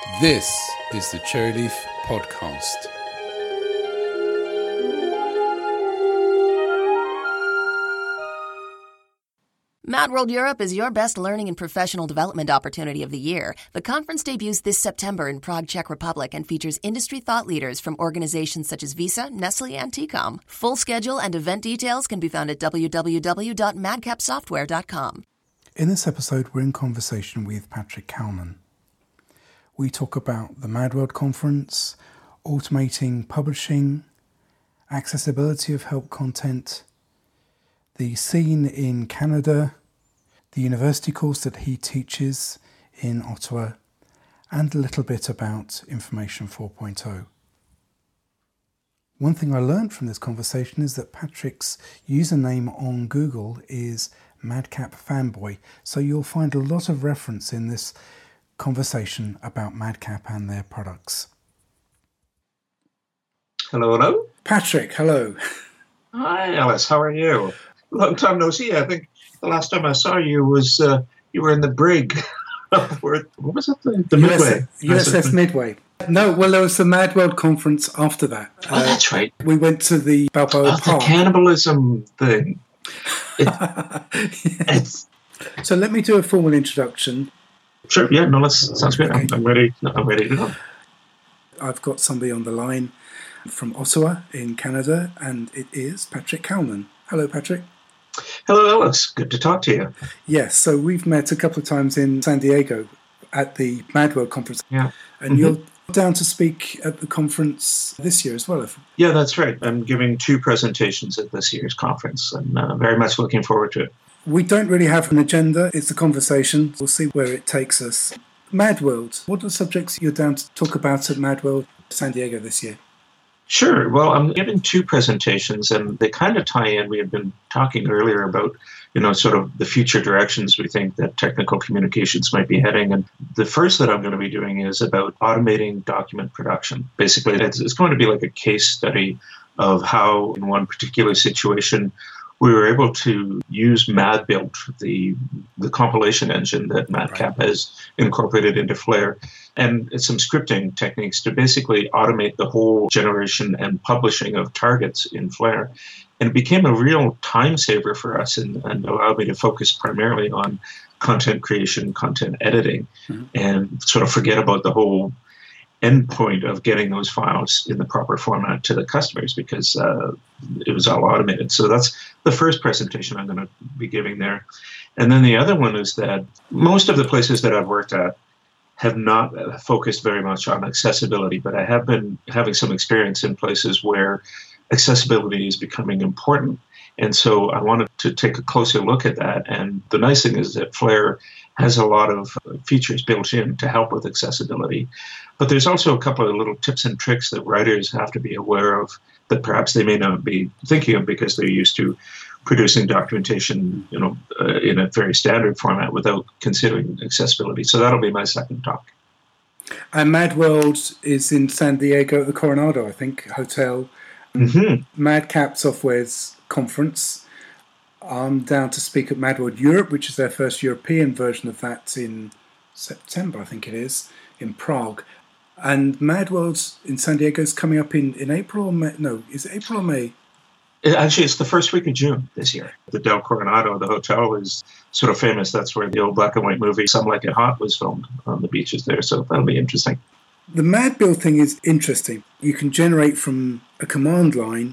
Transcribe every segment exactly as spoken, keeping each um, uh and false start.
This is the Cherryleaf Podcast. Mad World Europe is your best learning and professional development opportunity of the year. The conference debuts this September in Prague, Czech Republic, and features industry thought leaders from organizations such as Visa, Nestle, and T COM. Full schedule and event details can be found at w w w dot madcap software dot com. In this episode, we're in conversation with Patrick Kalman. We talk about the Mad World Conference, automating publishing, accessibility of help content, the scene in Canada, the university course that he teaches in Ottawa, and a little bit about Information four point oh. One thing I learned from this conversation is that Patrick's username on Google is Madcap Fanboy, so you'll find a lot of reference in this conversation about Madcap and their products. Hello, hello. Patrick, hello. Hi, Alice. How are you? Long time no see. I think the last time I saw you was uh, you were in the brig. What was it? The, the Midway. U S S Midway. No, well, there was the Mad World Conference after that. Oh, uh, that's right. We went to the Balboa oh, Park. The cannibalism thing. It, yes. So let me do a formal introduction. Sure. Yeah. No. Let's. Sounds good. Okay. I'm, I'm ready. I'm ready to go. I've got somebody on the line from Ottawa in Canada, and it is Patrick Kalman. Hello, Patrick. Hello, Alice. Good to talk to you. Yes. So we've met a couple of times in San Diego at the Mad World Conference. Yeah. And mm-hmm. you're down to speak at the conference this year as well. Yeah, that's right. I'm giving two presentations at this year's conference, and uh, very much looking forward to it. We don't really have an agenda. It's a conversation. We'll see where it takes us. Mad World. What are the subjects you're down to talk about at Mad World San Diego this year? Sure. Well, I'm giving two presentations, and they kind of tie in. We had been talking earlier about, you know, sort of the future directions we think that technical communications might be heading. And the first that I'm going to be doing is about automating document production. Basically, it's, it's going to be like a case study of how, in one particular situation, we were able to use MadBuild, the the compilation engine that Madcap right. has incorporated into Flare, and some scripting techniques to basically automate the whole generation and publishing of targets in Flare. And it became a real time saver for us and, and allowed me to focus primarily on content creation, content editing, mm-hmm. and sort of forget about the whole endpoint of getting those files in the proper format to the customers because uh, it was all automated. So that's the first presentation I'm going to be giving there. And then the other one is that most of the places that I've worked at have not focused very much on accessibility, but I have been having some experience in places where accessibility is becoming important. And so I wanted to take a closer look at that. And the nice thing is that Flare has a lot of features built in to help with accessibility. But there's also a couple of little tips and tricks that writers have to be aware of that perhaps they may not be thinking of because they're used to producing documentation, you know, uh, in a very standard format without considering accessibility. So that'll be my second talk. And Mad World is in San Diego at the Coronado, I think, hotel. Mm-hmm. Madcap Software's conference. I'm down to speak at Mad World Europe, which is their first European version of that in September, I think it is, in Prague. And Mad World in San Diego is coming up in, in April or May? No, is it April or May? It, actually, it's the first week of June this year. The Del Coronado, the hotel, is sort of famous. That's where the old black and white movie Some Like It Hot was filmed on the beaches there. So that'll be interesting. The MadBuild thing is interesting. You can generate from a command line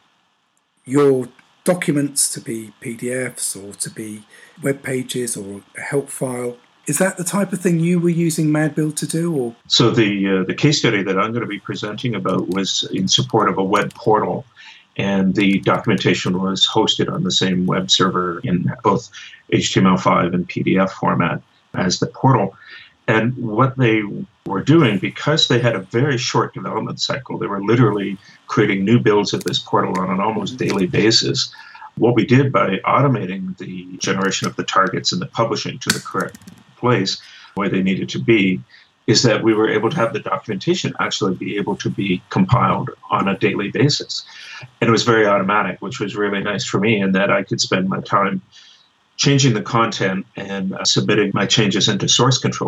your documents to be P D Fs or to be web pages or a help file. Is that the type of thing you were using MadBuild to do? Or So the uh, the case study that I'm going to be presenting about was in support of a web portal, and the documentation was hosted on the same web server in both H T M L five and P D F format as the portal. And what they were doing, because they had a very short development cycle, they were literally creating new builds of this portal on an almost daily basis. What we did by automating the generation of the targets and the publishing to the correct place where they needed to be is that we were able to have the documentation actually be able to be compiled on a daily basis. And it was very automatic, which was really nice for me in that I could spend my time changing the content and uh, submitting my changes into source control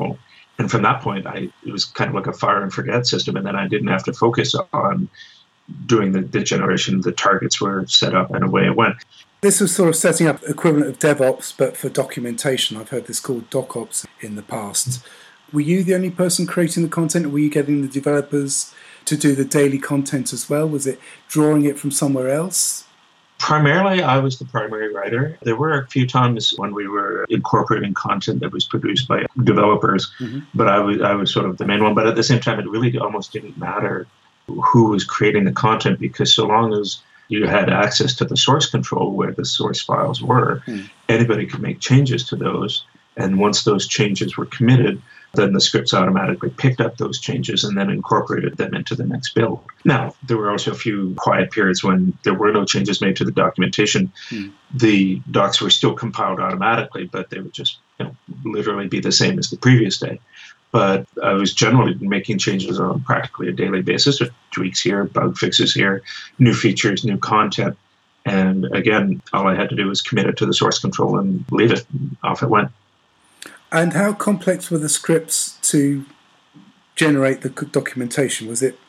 And from that point, I it was kind of like a fire and forget system. And then I didn't have to focus on doing the, the generation. The targets were set up and away it went. This was sort of setting up equivalent of DevOps, but for documentation. I've heard this called DocOps in the past. Were you the only person creating the content, or were you getting the developers to do the daily content as well? Was it drawing it from somewhere else? Primarily, I was the primary writer. There were a few times when we were incorporating content that was produced by developers, mm-hmm. but I was I was sort of the main one. But at the same time, it really almost didn't matter who was creating the content, because so long as you had access to the source control where the source files were, mm. anybody could make changes to those. And once those changes were committed, then the scripts automatically picked up those changes and then incorporated them into the next build. Now, there were also a few quiet periods when there were no changes made to the documentation. Mm. The docs were still compiled automatically, but they would just, you know, literally be the same as the previous day. But I was generally making changes on practically a daily basis, with tweaks here, bug fixes here, new features, new content. And again, all I had to do was commit it to the source control and leave it. Off it went. And how complex were the scripts to generate the documentation? Was it,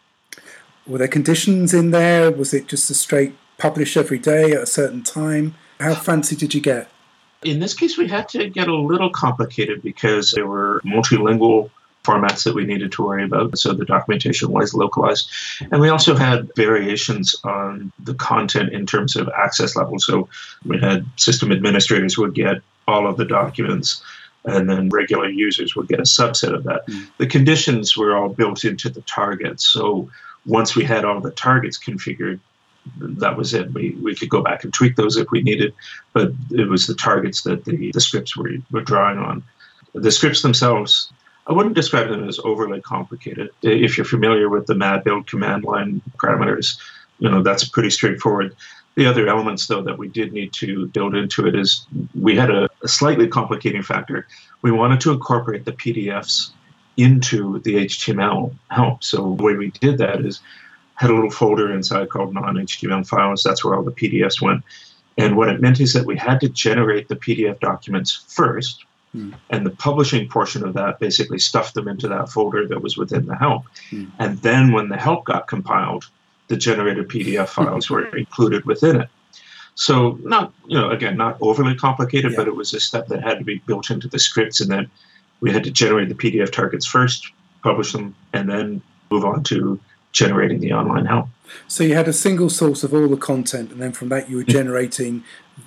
were there conditions in there? Was it just a straight publish every day at a certain time? How fancy did you get? In this case, we had to get a little complicated because there were multilingual formats that we needed to worry about. So the documentation was localized. And we also had variations on the content in terms of access level. So we had system administrators who would get all of the documents, and then regular users would get a subset of that. Mm. The conditions were all built into the targets. So once we had all the targets configured, that was it. We we could go back and tweak those if we needed, but it was the targets that the, the scripts were, were drawing on. The scripts themselves, I wouldn't describe them as overly complicated. If you're familiar with the mad build command line parameters, you know, that's pretty straightforward. The other elements, though, that we did need to build into it is we had a, a slightly complicating factor. We wanted to incorporate the P D Fs into the H T M L help. So the way we did that is had a little folder inside called non-H T M L files. That's where all the P D Fs went. And what it meant is that we had to generate the P D F documents first, mm. and the publishing portion of that basically stuffed them into that folder that was within the help. Mm. And then when the help got compiled, the generated P D F files were included within it. So not, you know, again, not overly complicated, yeah. but it was a step that had to be built into the scripts. And then we had to generate the P D F targets first, publish them, and then move on to generating the online help. So you had a single source of all the content, and then from that you were generating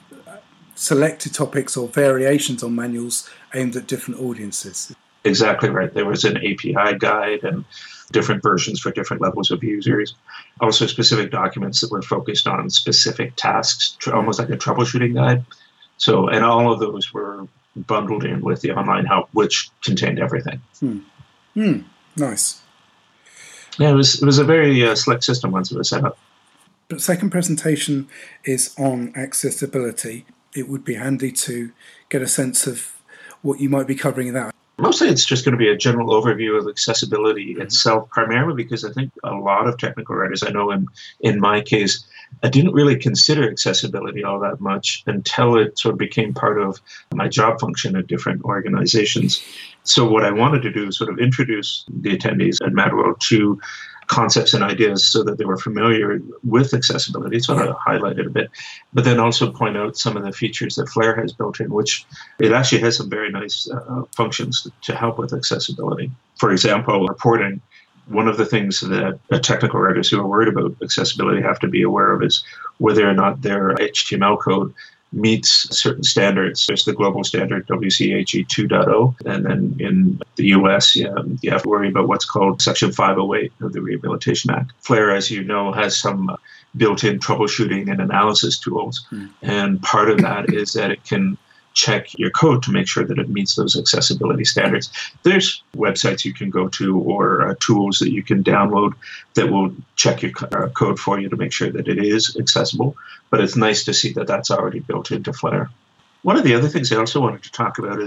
selected topics or variations on manuals aimed at different audiences. Exactly right. There was an A P I guide and different versions for different levels of users. Also specific documents that were focused on specific tasks, almost like a troubleshooting guide. So, and all of those were bundled in with the online help, which contained everything. Hmm. Hmm. Nice. Yeah, it was it was a very uh, slick system once it was set up. The second presentation is on accessibility. It would be handy to get a sense of what you might be covering in that. Mostly it's just going to be a general overview of accessibility mm-hmm. itself, primarily because I think a lot of technical writers, I know in, in my case, I didn't really consider accessibility all that much until it sort of became part of my job function at different organizations. So what I wanted to do is sort of introduce the attendees at MadWorld to concepts and ideas so that they were familiar with accessibility, so I highlight it a bit, but then also point out some of the features that Flare has built in, which it actually has some very nice uh, functions to, to help with accessibility. For example, reporting. One of the things that uh, technical writers who are worried about accessibility have to be aware of is whether or not their H T M L code meets certain standards. There's the global standard W C A G two point oh, and then in the U S, yeah, you have to worry about what's called Section five oh eight of the Rehabilitation Act. Flare, as you know, has some built-in troubleshooting and analysis tools, mm. and part of that is that it can check your code to make sure that it meets those accessibility standards. There's websites you can go to or uh, tools that you can download that will check your co- uh, code for you to make sure that it is accessible, but it's nice to see that that's already built into Flare. One of the other things I also wanted to talk about is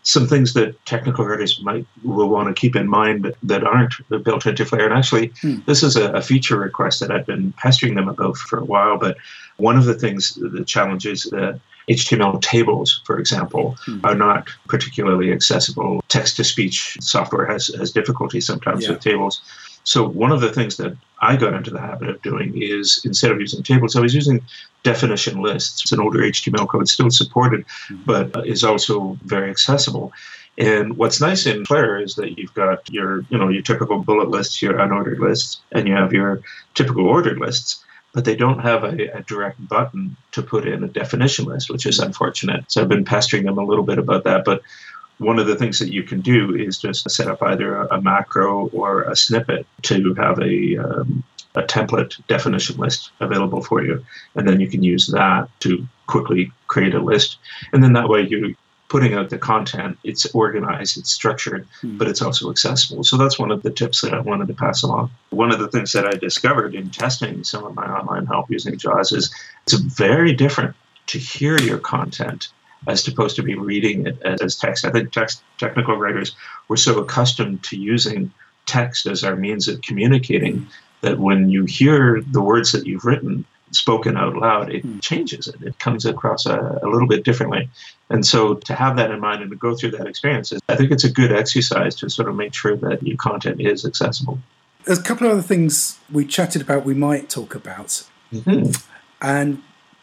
some things that technical writers might will want to keep in mind that, that aren't built into Flare. And actually, hmm. this is a, a feature request that I've been pestering them about for a while. But one of the things, the challenge is that H T M L tables, for example, hmm. are not particularly accessible. Text-to-speech software has, has difficulty sometimes yeah. with tables. So one of the things that I got into the habit of doing is, instead of using tables, I was using definition lists. It's an older H T M L code, still supported, but is also very accessible. And what's nice in Flare is that you've got your, you know, your typical bullet lists, your unordered lists, and you have your typical ordered lists, but they don't have a, a direct button to put in a definition list, which is unfortunate. So I've been pestering them a little bit about that, but one of the things that you can do is just set up either a, a macro or a snippet to have a, um, a template definition list available for you. And then you can use that to quickly create a list. And then that way you're putting out the content. It's organized, it's structured, mm. but it's also accessible. So that's one of the tips that I wanted to pass along. One of the things that I discovered in testing some of my online help using JAWS is it's very different to hear your content as opposed to be reading it as text. I think text technical writers were so accustomed to using text as our means of communicating that when you hear the words that you've written spoken out loud, it changes it. It comes across a, a little bit differently. And so to have that in mind and to go through that experience, I think it's a good exercise to sort of make sure that your content is accessible. There's a couple of other things we chatted about we might talk about. Mm-hmm. And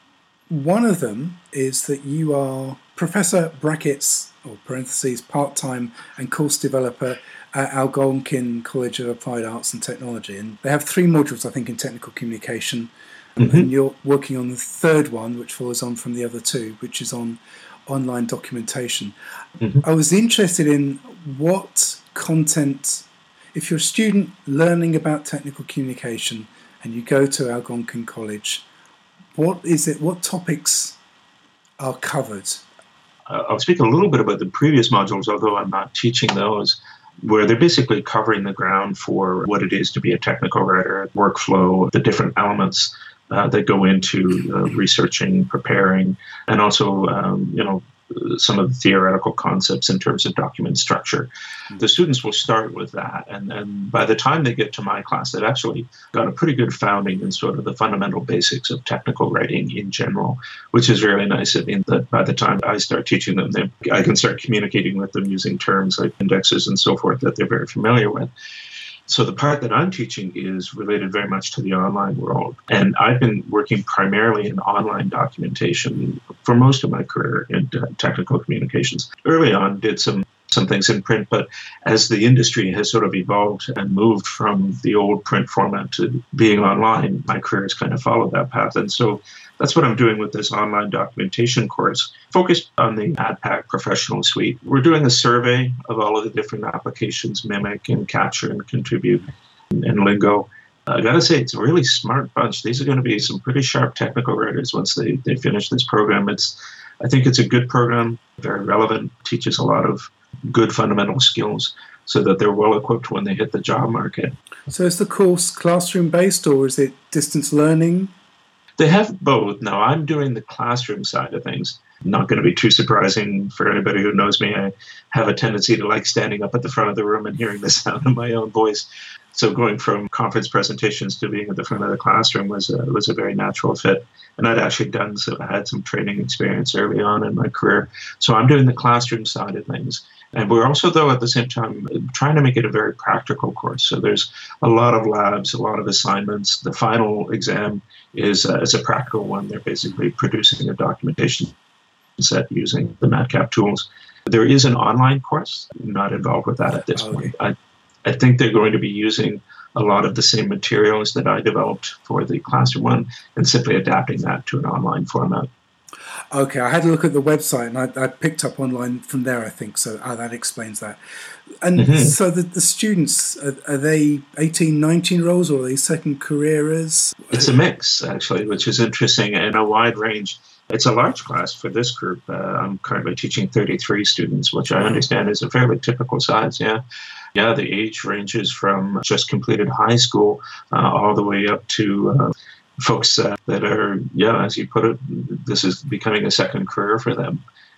one of them is that you are Professor brackets, or parentheses, part-time and course developer at Algonquin College of Applied Arts and Technology. And they have three modules, I think, in technical communication. Mm-hmm. And you're working on the third one, which follows on from the other two, which is on online documentation. Mm-hmm. I was interested in what content, if you're a student learning about technical communication and you go to Algonquin College, what is it, what topics are covered? Uh, I'll speak a little bit about the previous modules, although I'm not teaching those, where they're basically covering the ground for what it is to be a technical writer, workflow, the different elements uh, that go into uh, researching, preparing, and also, um, you know, some of the theoretical concepts in terms of document structure. The students will start with that, and then by the time they get to my class, they've actually got a pretty good founding in sort of the fundamental basics of technical writing in general, which is really nice. I mean, that by the time I start teaching them, they, I can start communicating with them using terms like indexes and so forth that they're very familiar with. So the part that I'm teaching is related very much to the online world. And I've been working primarily in online documentation for most of my career in uh, technical communications. Early on, did some, some things in print, but as the industry has sort of evolved and moved from the old print format to being online, my career has kind of followed that path. And so that's what I'm doing with this online documentation course, focused on the AdPack Professional Suite. We're doing a survey of all of the different applications, Mimic and Capture and Contribute and, and Lingo. Uh, I got to say, it's a really smart bunch. These are going to be some pretty sharp technical writers once they, they finish this program. It's, I think it's a good program, very relevant, teaches a lot of good fundamental skills so that they're well equipped when they hit the job market. So is the course classroom-based or is it distance learning? They have both. Now, I'm doing the classroom side of things. Not going to be too surprising for anybody who knows me. I have a tendency to like standing up at the front of the room and hearing the sound of my own voice. So going from conference presentations to being at the front of the classroom was a, was a very natural fit. And I'd actually done so. I had some training experience early on in my career. So I'm doing the classroom side of things. And we're also, though, at the same time, trying to make it a very practical course. So there's a lot of labs, a lot of assignments. The final exam is, uh, is a practical one. They're basically producing a documentation set using the MATCAP tools. There is an online course. I'm not involved with that at this okay. point. I, I think they're going to be using a lot of the same materials that I developed for the classroom one and simply adapting that to an online format. Okay, I had a look at the website and I, I picked up online from there, I think, so oh, that explains that. And mm-hmm. so the, the students, are, are they eighteen, nineteen-year-olds or are they second careerers? It's a mix, actually, which is interesting and a wide range. It's a large class for this group. Uh, I'm currently teaching thirty-three students, which I understand is a fairly typical size, yeah. Yeah, the age ranges from just completed high school uh, all the way up to uh, folks uh, that are, yeah, as you put it, this is becoming a second career for them.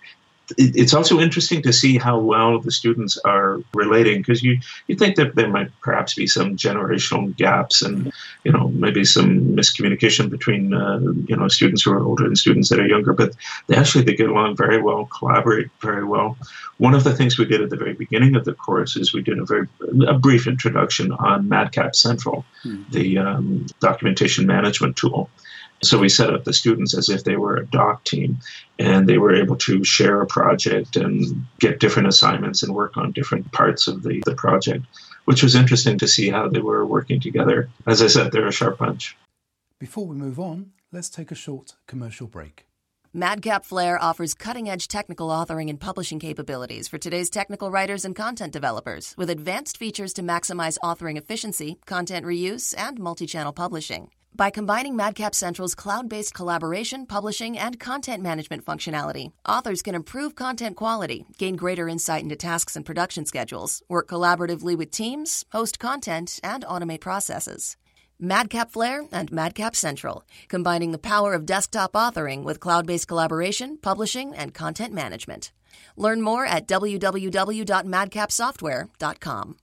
it's also interesting to see how well the students are relating, because you, you think that there might perhaps be some generational gaps and, you know, maybe some miscommunication between, uh, you know, students who are older and students that are younger, but they actually, they get along very well, collaborate very well. One of the things we did at the very beginning of the course is we did a very a brief introduction on Madcap Central, mm-hmm. the um, documentation management tool. So we set up the students as if they were a doc team, and they were able to share a project and get different assignments and work on different parts of the, the project, which was interesting to see how they were working together. As I said, they're a sharp bunch. Before we move on, let's take a short commercial break. Madcap Flare offers cutting-edge technical authoring and publishing capabilities for today's technical writers and content developers, with advanced features to maximize authoring efficiency, content reuse, and multi-channel publishing. By combining Madcap Central's cloud-based collaboration, publishing, and content management functionality, authors can improve content quality, gain greater insight into tasks and production schedules, work collaboratively with teams, host content, and automate processes. Madcap Flare and Madcap Central, combining the power of desktop authoring with cloud-based collaboration, publishing, and content management. Learn more at w w w dot madcap software dot com.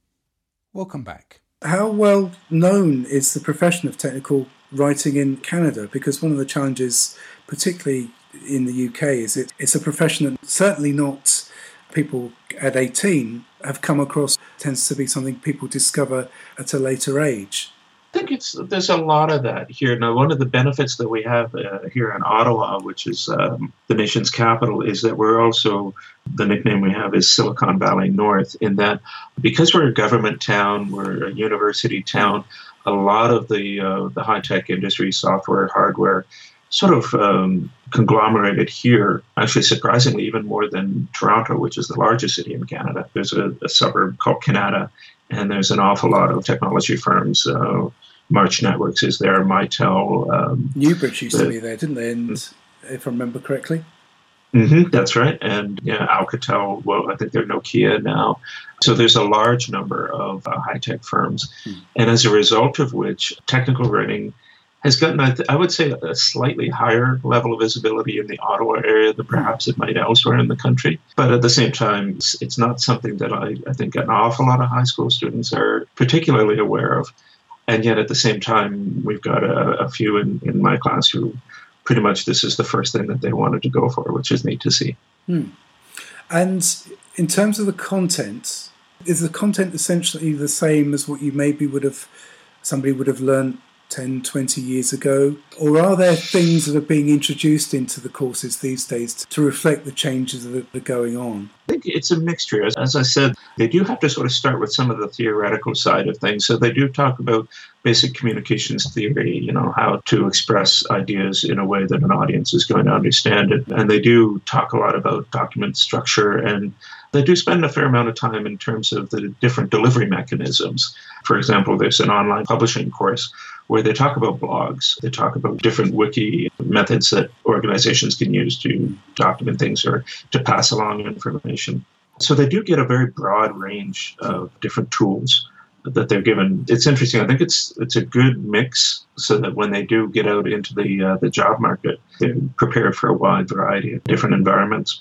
Welcome back. How well known is the profession of technical writing in Canada? Because one of the challenges, particularly in the U K, is it, it's a profession that certainly not people at eighteen have come across. It tends to be something people discover at a later age. I think it's there's a lot of that here. Now, one of the benefits that we have uh, here in Ottawa, which is um, the nation's capital, is that we're also, the nickname we have is Silicon Valley North, in that because we're a government town, we're a university town, a lot of the uh, the high-tech industry, software, hardware, sort of um, conglomerated here, actually surprisingly even more than Toronto, which is the largest city in Canada. There's a, a suburb called Canada, and there's an awful lot of technology firms. Uh, March Networks is there, Mitel. Um, Newbridge used the, to be there, didn't they? And if I remember correctly. Mm-hmm, that's right. And yeah, Alcatel, well, I think they're Nokia now. So there's a large number of uh, high-tech firms. Mm. And as a result of which, technical writing has gotten, I would say, a slightly higher level of visibility in the Ottawa area than perhaps it might elsewhere in the country. But at the same time, it's, it's not something that I, I think an awful lot of high school students are particularly aware of. And yet at the same time, we've got a, a few in, in my class who pretty much this is the first thing that they wanted to go for, which is neat to see. Hmm. And in terms of the content, is the content essentially the same as what you maybe would have, somebody would have learned ten, twenty years ago? Or are there things that are being introduced into the courses these days to reflect the changes that are going on? I think it's a mixture. As, as I said, they do have to sort of start with some of the theoretical side of things. So they do talk about basic communications theory, you know, how to express ideas in a way that an audience is going to understand it. And they do talk a lot about document structure, and they do spend a fair amount of time in terms of the different delivery mechanisms. For example, there's an online publishing course where they talk about blogs. They talk about different wiki methods that organizations can use to document things or to pass along information. So they do get a very broad range of different tools that they're given. It's interesting. I think it's it's a good mix so that when they do get out into the uh, the job market, they're prepared for a wide variety of different environments.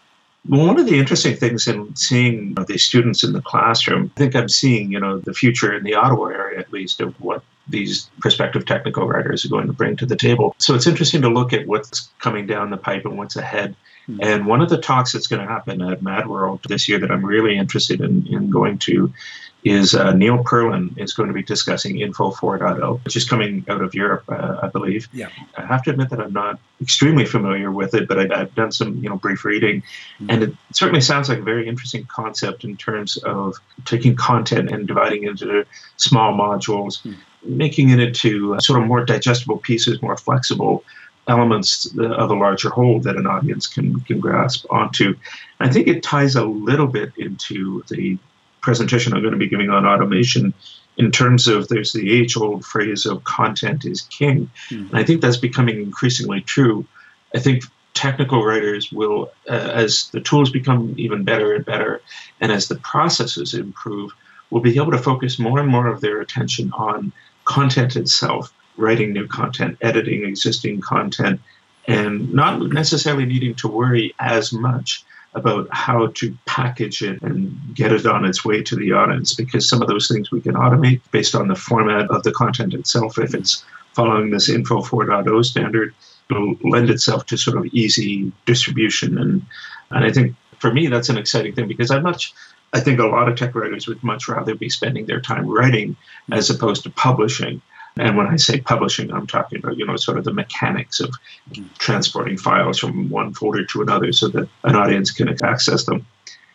One of the interesting things in seeing the students in the classroom, I think I'm seeing, you know, the future in the Ottawa area, at least, of what these prospective technical writers are going to bring to the table. So it's interesting to look at what's coming down the pipe and what's ahead. Mm-hmm. And one of the talks that's going to happen at MadWorld this year that I'm really interested in, in going to is uh, Neil Perlin is going to be discussing Info four point oh, which is coming out of Europe, uh, I believe. Yeah. I have to admit that I'm not extremely familiar with it, but I, I've done some, you know, brief reading, mm-hmm. and it certainly sounds like a very interesting concept in terms of taking content and dividing it into small modules, mm-hmm. making it into uh, sort of more digestible pieces, more flexible elements of a larger whole that an audience can can grasp onto. I think it ties a little bit into the presentation I'm going to be giving on automation in terms of there's the age-old phrase of content is king. Mm-hmm. And I think that's becoming increasingly true. I think technical writers will, uh, as the tools become even better and better, and as the processes improve, will be able to focus more and more of their attention on content itself, writing new content, editing existing content, and not necessarily needing to worry as much about how to package it and get it on its way to the audience, because some of those things we can automate based on the format of the content itself. If it's following this Info four point oh standard, it'll lend itself to sort of easy distribution. And, and I think for me, that's an exciting thing, because I'm much, I think a lot of tech writers would much rather be spending their time writing as opposed to publishing. And when I say publishing, I'm talking about, you know, sort of the mechanics of transporting files from one folder to another so that an audience can access them.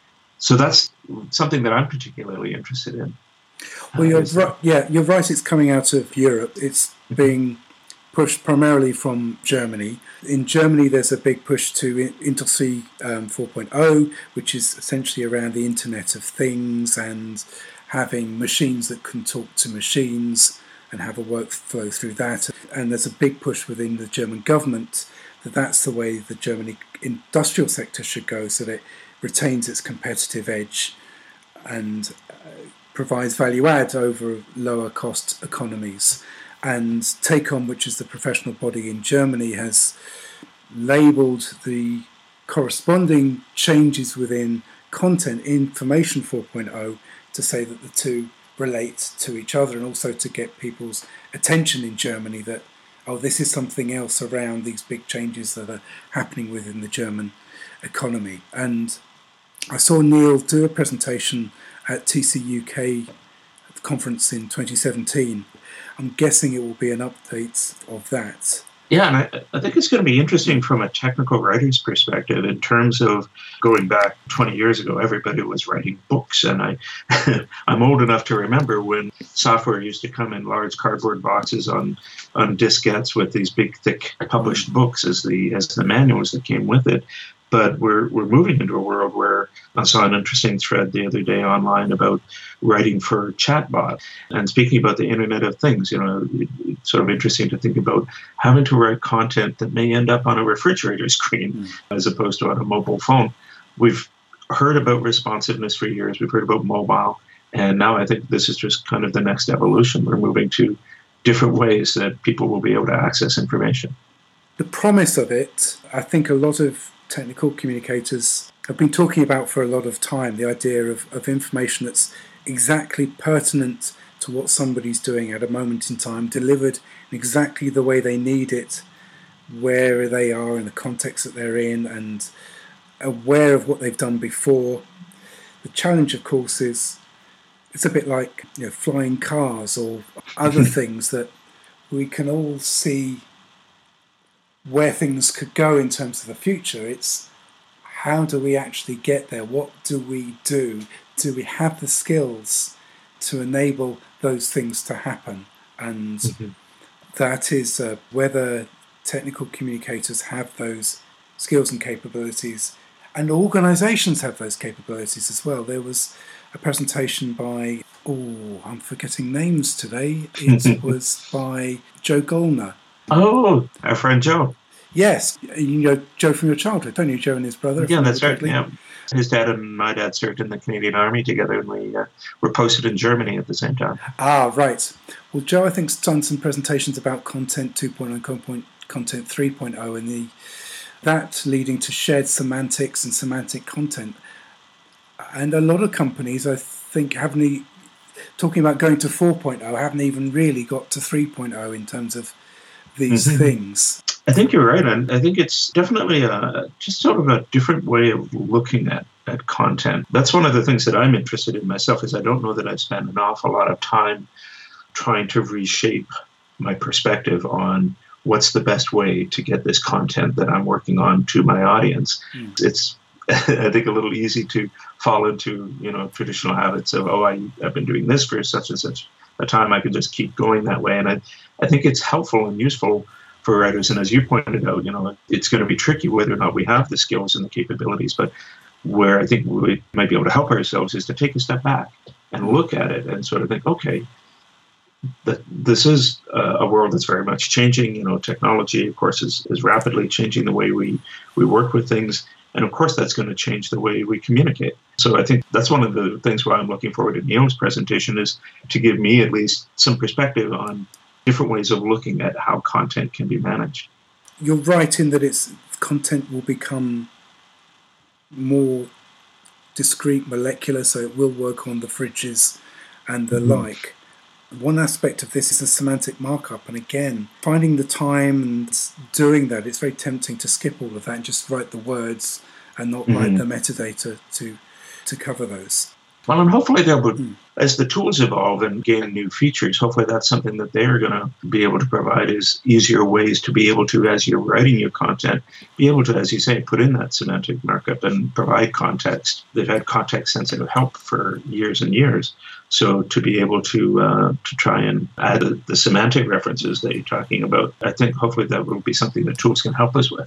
So that's something that I'm particularly interested in. Well, you're right. Yeah, you're right. It's coming out of Europe. It's being pushed primarily from Germany. In Germany, there's a big push to Industry um, four point oh, which is essentially around the Internet of Things and having machines that can talk to machines and have a workflow through that. And there's a big push within the German government that that's the way the German industrial sector should go, so that it retains its competitive edge and uh, provides value add over lower cost economies. And TACOM, which is the professional body in Germany, has labelled the corresponding changes within content information four point oh to say that the two relate to each other, and also to get people's attention in Germany that, oh, this is something else around these big changes that are happening within the German economy. And I saw Neil do a presentation at T C U K conference in twenty seventeen. I'm guessing it will be an update of that. Yeah, and I, I think it's going to be interesting from a technical writer's perspective in terms of going back twenty years ago. Everybody was writing books, and I, I'm old enough to remember when software used to come in large cardboard boxes on, on diskettes with these big, thick published books as the as the manuals that came with it. But we're we're moving into a world where I saw an interesting thread the other day online about writing for chatbot and speaking about the Internet of Things. You know, it's sort of interesting to think about having to write content that may end up on a refrigerator screen mm. as opposed to on a mobile phone. We've heard about responsiveness for years. We've heard about mobile. And now I think this is just kind of the next evolution. We're moving to different ways that people will be able to access information. The promise of it, I think a lot of technical communicators have been talking about for a lot of time, the idea of, of information that's exactly pertinent to what somebody's doing at a moment in time, delivered in exactly the way they need it, where they are in the context that they're in, and aware of what they've done before. The challenge, of course, is it's a bit like, you know, flying cars or other things that we can all see where things could go in terms of the future. It's how do we actually get there? What do we do? Do we have the skills to enable those things to happen? And mm-hmm. that is uh, whether technical communicators have those skills and capabilities, and organisations have those capabilities as well. There was a presentation by, oh, I'm forgetting names today. It was by Joe Gollner. Oh, our friend Joe. Yes, you know Joe from your childhood, don't you? Joe and his brother. Yeah, that's right. Yeah, his dad and my dad served in the Canadian Army together, and we uh, were posted in Germany at the same time. Ah, right. Well, Joe, I think, has done some presentations about Content two point oh and Content three point oh, and the that leading to shared semantics and semantic content. And a lot of companies, I think, haven't e- talking about going to four point oh, haven't even really got to three point oh in terms of these mm-hmm. things. I think you're right, and I think it's definitely a, just sort of a different way of looking at, at content. That's one of the things that I'm interested in myself, is I don't know that I've spent an awful lot of time trying to reshape my perspective on what's the best way to get this content that I'm working on to my audience. Mm. It's, I think, a little easy to fall into, you know, traditional habits of, oh, I, I've been doing this for such and such a time, I could just keep going that way. And I, I think it's helpful and useful for writers. And as you pointed out, you know, it's going to be tricky whether or not we have the skills and the capabilities. But where I think we might be able to help ourselves is to take a step back and look at it and sort of think, okay, that this is a world that's very much changing. You know, technology, of course, is, is rapidly changing the way we, we work with things. And of course, that's going to change the way we communicate. So I think that's one of the things why I'm looking forward to Neil's presentation, is to give me at least some perspective on different ways of looking at how content can be managed. you're right in that its content will become more discrete, molecular, so it will work on the fridges and the mm-hmm. like. One aspect of this is the semantic markup, and again, finding the time and doing that, it's very tempting to skip all of that and just write the words and not mm-hmm. write the metadata to to cover those. Well, and hopefully they will, mm. as the tools evolve and gain new features, hopefully that's something that they're going to be able to provide is easier ways to be able to, as you're writing your content, be able to, as you say, put in that semantic markup and provide context. They've had context-sensitive help for years and years. So to be able to uh, to try and add the, the semantic references that you're talking about, I think hopefully that will be something that tools can help us with.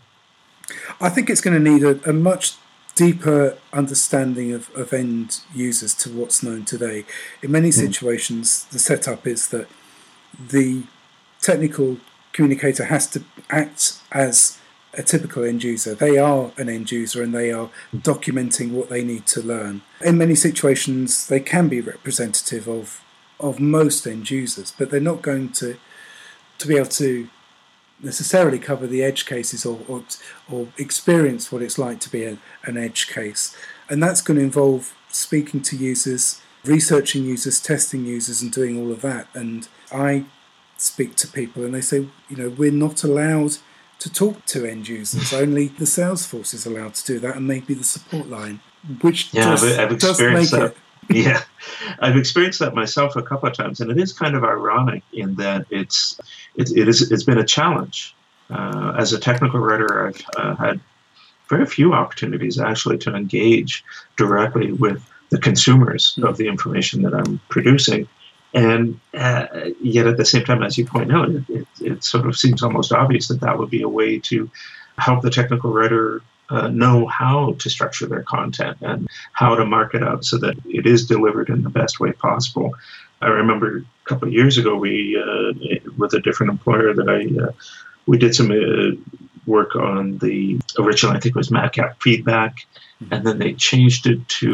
I think it's going to need a, a much deeper understanding of, of end users to what's known today. In many situations, mm. the setup is that the technical communicator has to act as a typical end user. They are an end user and they are documenting what they need to learn. In many situations, they can be representative of of most end users, but they're not going to to be able to necessarily cover the edge cases or, or or experience what it's like to be a, an edge case. And that's going to involve speaking to users, researching users, testing users, and doing all of that. And I speak to people and they say, you know, we're not allowed to talk to end users. Only the sales force is allowed to do that, and maybe the support line, which yeah, does, I've, I've does make that. it. Yeah, I've experienced that myself a couple of times, and it is kind of ironic in that it's it, it is it's been a challenge. Uh, as a technical writer, I've uh, had very few opportunities actually to engage directly with the consumers of the information that I'm producing, and uh, yet at the same time, as you point out, it, it, it sort of seems almost obvious that that would be a way to help the technical writer Uh, know how to structure their content and how to mark it out so that it is delivered in the best way possible. I remember a couple of years ago, we uh, with a different employer that I uh, we did some uh, work on the original. I think it was Madcap Feedback, and then they changed it to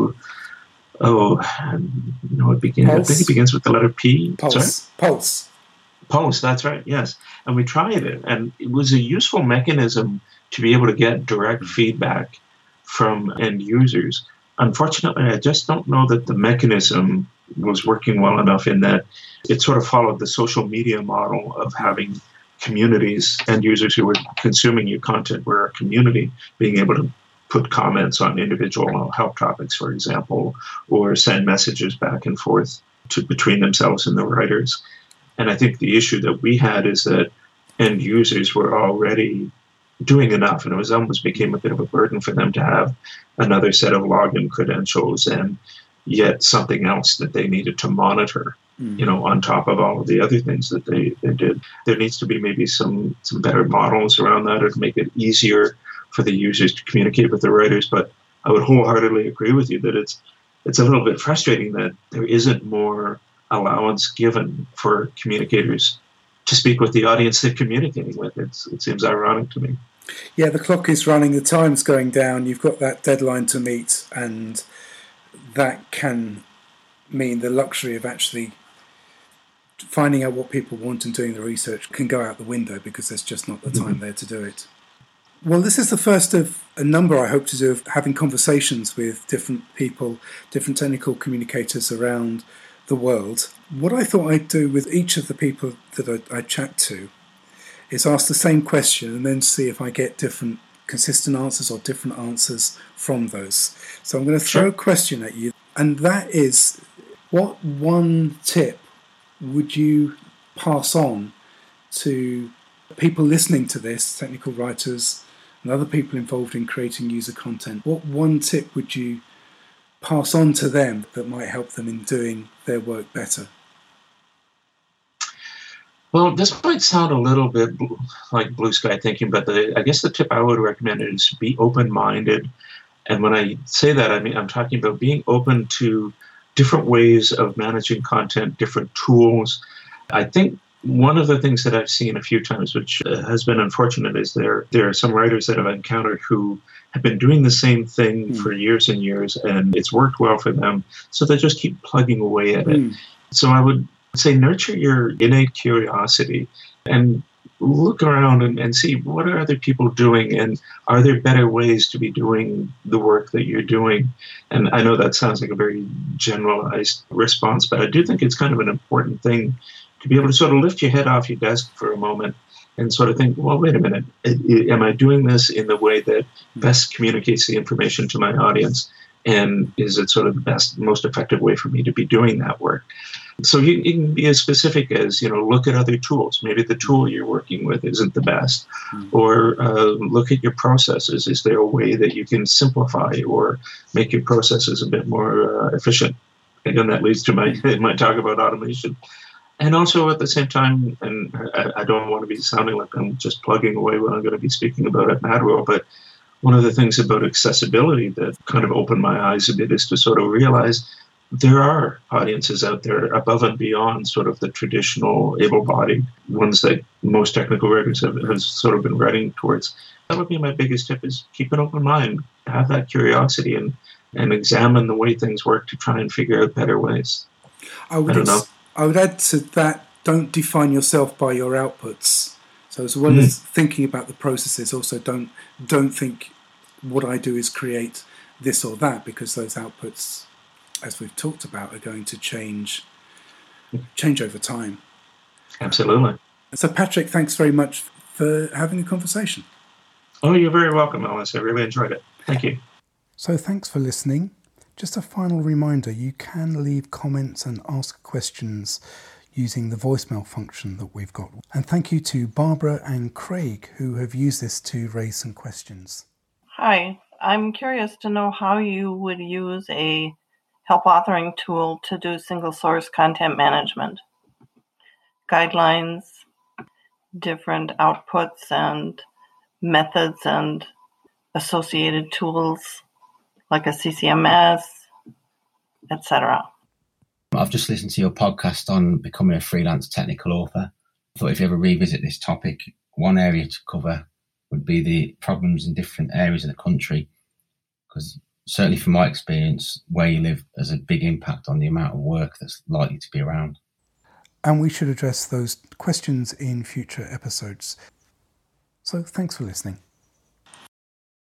oh, you know, it begins. I think it begins with the letter P. Pulse. Sorry? Pulse. Pulse. That's right. Yes, and we tried it, and it was a useful mechanism to be able to get direct feedback from end users. Unfortunately, I just don't know that the mechanism was working well enough in that it sort of followed the social media model of having communities, end users who were consuming your content were a community, being able to put comments on individual help topics, for example, or send messages back and forth to between themselves and the writers. And I think the issue that we had is that end users were already doing enough, and it was almost became a bit of a burden for them to have another set of login credentials and yet something else that they needed to monitor, mm. you know, on top of all of the other things that they, they did. There needs to be maybe some, some better models around that or to make it easier for the users to communicate with the writers. But I would wholeheartedly agree with you that it's it's a little bit frustrating that there isn't more allowance given for communicators to speak with the audience they're communicating with. It's, it seems ironic to me. Yeah, the clock is running, the time's going down, you've got that deadline to meet, and that can mean the luxury of actually finding out what people want and doing the research can go out the window because there's just not the time mm-hmm. there to do it. Well, this is the first of a number I hope to do of having conversations with different people, different technical communicators around the world. What I thought I'd do with each of the people that I, I chat to is ask the same question and then see if I get different consistent answers or different answers from those. So I'm going to throw sure. a question at you, and that is, what one tip would you pass on to people listening to this, technical writers and other people involved in creating user content? What one tip would you pass on to them that might help them in doing their work better? Well, this might sound a little bit like blue sky thinking, but the, I guess the tip I would recommend is be open-minded. And when I say that, I mean I'm talking about being open to different ways of managing content, different tools. I think one of the things that I've seen a few times, which has been unfortunate, is there there are some writers that I've encountered who have been doing the same thing mm. for years and years, and it's worked well for them, so they just keep plugging away at it. Mm. So I would say nurture your innate curiosity and look around and, and see what are other people doing, and are there better ways to be doing the work that you're doing. And I know that sounds like a very generalized response, but I do think it's kind of an important thing to be able to sort of lift your head off your desk for a moment and sort of think, well, wait a minute, am I doing this in the way that best communicates the information to my audience? And is it sort of the best, most effective way for me to be doing that work? So you, you can be as specific as, you know, look at other tools. Maybe the tool you're working with isn't the best. Mm-hmm. Or uh, look at your processes. Is there a way that you can simplify or make your processes a bit more uh, efficient? Again, that leads to my, my talk about automation. And also at the same time, and I, I don't want to be sounding like I'm just plugging away what I'm going to be speaking about at MadWorld, but one of the things about accessibility that kind of opened my eyes a bit is to sort of realize there are audiences out there above and beyond sort of the traditional able-bodied ones that most technical writers have, have sort of been writing towards. That would be my biggest tip, is keep an open mind, have that curiosity, and, and examine the way things work to try and figure out better ways. I would I don't know. I would add to that, don't define yourself by your outputs. So as well mm. as thinking about the processes, also don't don't think what I do is create this or that, because those outputs, as we've talked about, are going to change change over time. Absolutely. So Patrick, thanks very much for having a conversation. Oh, you're very welcome, Alice. I really enjoyed it. Thank you. So thanks for listening. Just a final reminder, you can leave comments and ask questions using the voicemail function that we've got. And thank you to Barbara and Craig, who have used this to raise some questions. Hi, I'm curious to know how you would use a help authoring tool to do single source content management. Guidelines, different outputs and methods and associated tools like a C C M S, et cetera. I've just listened to your podcast on becoming a freelance technical author. I thought if you ever revisit this topic, one area to cover would be the problems in different areas of the country, because certainly from my experience, where you live has a big impact on the amount of work that's likely to be around. And we should address those questions in future episodes. So thanks for listening.